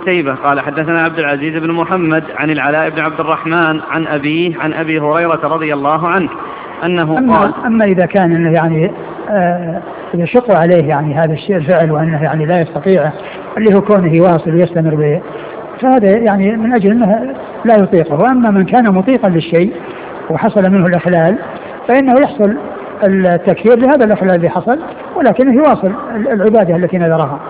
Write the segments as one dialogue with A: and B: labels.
A: قتيبة قال حدثنا عبد العزيز بن محمد عن العلاء بن عبد الرحمن عن أبيه عن أبي هريرة رضي الله عنه أنه قال
B: أما إذا كان إنه يعني يشق عليه يعني هذا الشيء الفعل وأنه يعني لا يستطيع اللي هو كونه يواصل ويستمر به، فهذا يعني من أجل أنه لا يطيقه. وأما من كان مطيقا للشيء وحصل منه الإخلال فإنه يحصل التكفير لهذا الإخلال الذي حصل، ولكنه يواصل العبادة التي نذرها.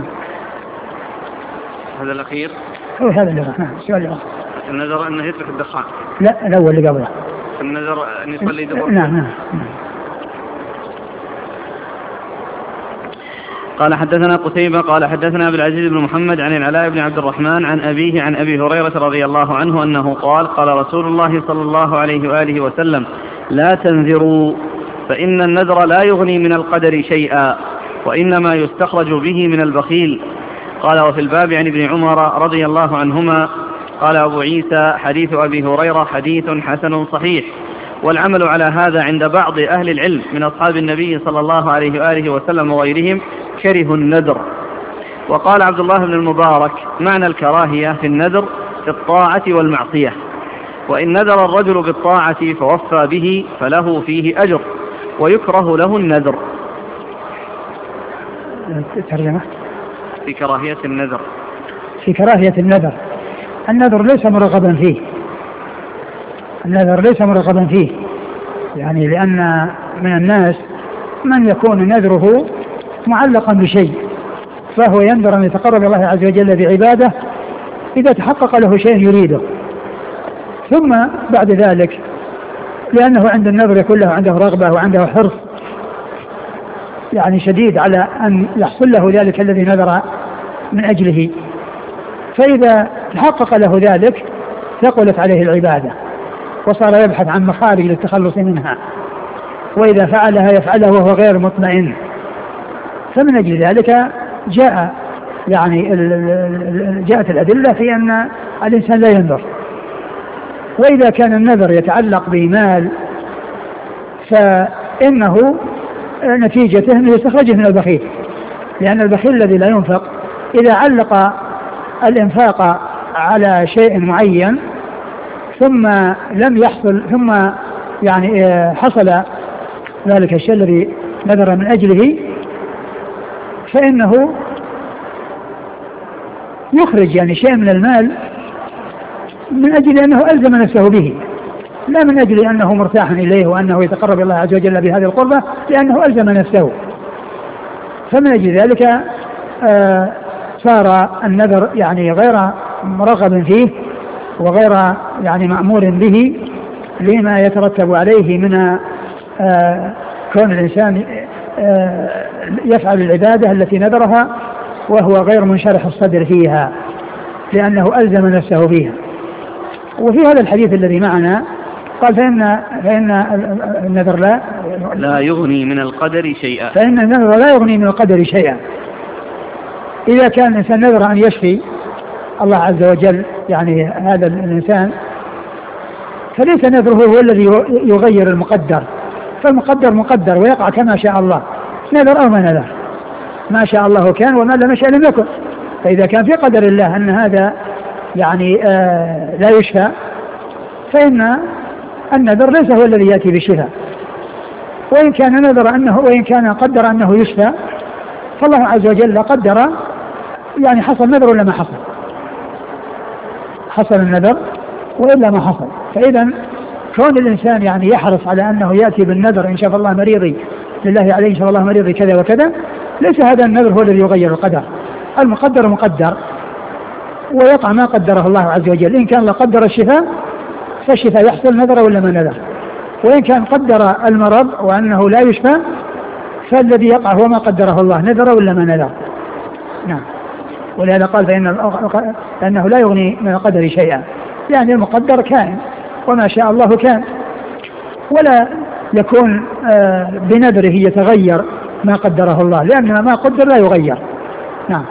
A: هذا الأخير
B: هو هذا اللي السؤال الآخر.
A: النذر أنه يترك الدخان.
B: لا الأول اللي قبله.
A: النذر أن يصلي دبر.
B: نعم.
A: قال حدثنا قتيبة قال حدثنا عبد العزيز بن محمد عن العلاء بن عبد الرحمن عن أبيه عن أبي هريرة رضي الله عنه أنه قال قال رسول الله صلى الله عليه وآله وسلم لا تنذروا فإن النذر لا يغني من القدر شيئا وإنما يستخرج به من البخيل. قال وفي الباب عن ابن عمر رضي الله عنهما قال أبو عيسى حديث أبي هريرة حديث حسن صحيح، والعمل على هذا عند بعض أهل العلم من أصحاب النبي صلى الله عليه وآله وسلم وغيرهم كره النذر. وقال عبد الله بن المبارك معنى الكراهية في النذر في الطاعة والمعصية، وإن نذر الرجل بالطاعة فوفى به فله فيه أجر ويكره له النذر.
B: ترجمة
A: في كراهية النذر.
B: في كراهية النذر، النذر ليس مرغبا فيه، النذر ليس مرغبا فيه يعني لأن من الناس من يكون نذره معلقا بشيء فهو ينذر أن يتقرب الله عز وجل بعباده إذا تحقق له شيء يريده، ثم بعد ذلك لأنه عند النذر يكون له عنده رغبة وعنده حرص يعني شديد على أن يحصل له ذلك الذي نذر من أجله، فإذا تحقق له ذلك ثقلت عليه العبادة وصار يبحث عن مخارج للتخلص منها، وإذا فعلها يفعلها وهو غير مطمئن. فمن أجل ذلك جاءت الأدلة في أن الإنسان لا ينذر. وإذا كان النذر يتعلق بمال فإنه نتيجته أنه يستخرجه من البخيل، لأن البخيل الذي لا ينفق إذا علق الإنفاق على شيء معين ثم لم يحصل ثم يعني حصل ذلك الشيء الذي نذر من أجله فإنه يخرج يعني شيء من المال من أجل أنه ألزم نفسه به، لا من أجل أنه مرتاح إليه وأنه يتقرب الله عز وجل بهذه القربة، لأنه ألزم نفسه. فمن أجل ذلك صار النذر يعني غير مرغب فيه وغير يعني مأمور به لما يترتب عليه من كون الإنسان يفعل العبادة التي نذرها وهو غير منشرح الصدر فيها لأنه ألزم نفسه فيها. وفي هذا الحديث الذي معنا قال فإن النذر
A: لا يغني من القدر شيئا،
B: فإن النذر لا يغني من القدر شيئا. إذا كان الإنسان نذر أن يشفي الله عز وجل يعني هذا الإنسان فليس نذره هو الذي يغير المقدر، فالمقدر مقدر ويقع كما شاء الله، نذر أو ما نذر ما شاء الله كان وما لم يشاء لم يكن. فإذا كان في قدر الله أن هذا يعني لا يشفى فإن النذر ليس هو الذي يأتي بالشفاء، وإن كان نذر وإن كان قدر أنه يشفى فالله عز وجل قدر يعني حصل نذر ولا ما حصل، حصل النذر وإلا ما حصل. فإذا كون الإنسان يعني يحرص على أنه يأتي بالنذر إن شاء الله مريضي لله عليه إن شاء الله مريضي كذا وكذا، ليس هذا النذر هو الذي يغير القدر، المقدر مقدر ويقع ما قدره الله عز وجل. إن كان الله قدر الشفاء فالشفاء يحصل نذر ولا ما نذر، وإن كان قدر المرض وأنه لا يشفى فالذي يقع هو ما قدره الله نذر ولا ما نذر. نعم. ولهذا قال فإنه لا يغني من القدر شيئا، يعني المقدر كائن وما شاء الله كان، ولا يكون بنذره يتغير ما قدره الله، لأن ما قدر لا يغير. نعم.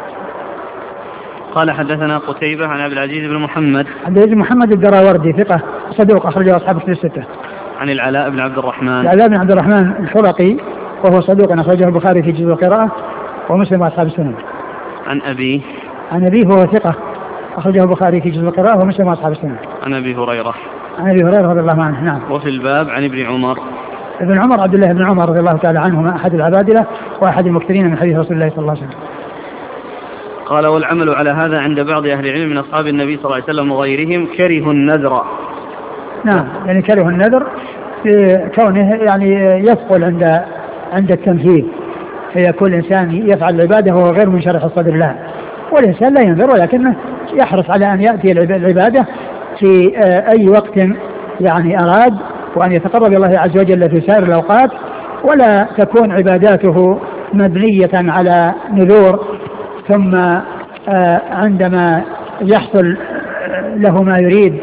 A: قال حدثنا قتيبة عن عبد العزيز بن محمد.
B: عبد العزيز بن محمد الدراوردي ثقة صدوق أخرجه أصحاب الكتب الستة.
A: عن العلاء بن عبد الرحمن.
B: العلاء بن عبد الرحمن الحرقي وهو صدوق أخرجه البخاري في جزء القراءة ومسلم وأصحاب السنن.
A: عن أبيه.
B: عن أبيه وهو ثقة أخرجه البخاري في جزء القراءة ومسلم وأصحاب السنة.
A: عن أبي هريرة.
B: عن أبي هريرة رضي الله عنه. نعم.
A: وفي الباب عن ابن عمر.
B: ابن عمر عبد الله بن عمر رضي الله تعالى عنهما أحد العبادلة وأحد المكثرين من حديث رسول الله صلى الله عليه وسلم.
A: قال والعمل على هذا عند بعض أهل العلم من أصحاب النبي صلى الله عليه وسلم وغيرهم كره النذر.
B: نعم يعني كره النذر في كونه يعني يثقل عند التنفيذ، فيكون الإنسان يفعل العبادة وهو غير منشرح الصدر لها، والإنسان لا ينذر ولكنه يحرص على أن يأتي العبادة في أي وقت يعني أراد، وأن يتقرب إلى الله عز وجل في سائر الأوقات، ولا تكون عباداته مبنية على نذور ثم عندما يحصل له ما يريد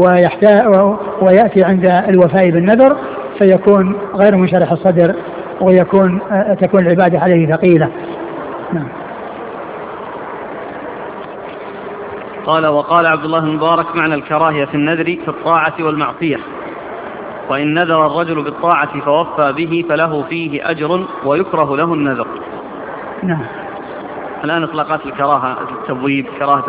B: ويأتي عند الوفاء بالنذر فيكون غير منشرح الصدر تكون العبادة عليه ثقيلة. نعم.
A: قال وقال عبد الله المبارك معنى الكراهية في النذر في الطاعة والمعصية، وإن نذر الرجل بالطاعة فوفى به فله فيه أجر ويكره له النذر.
B: نعم.
A: الآن إطلاقات الكراهة التبويب كراهة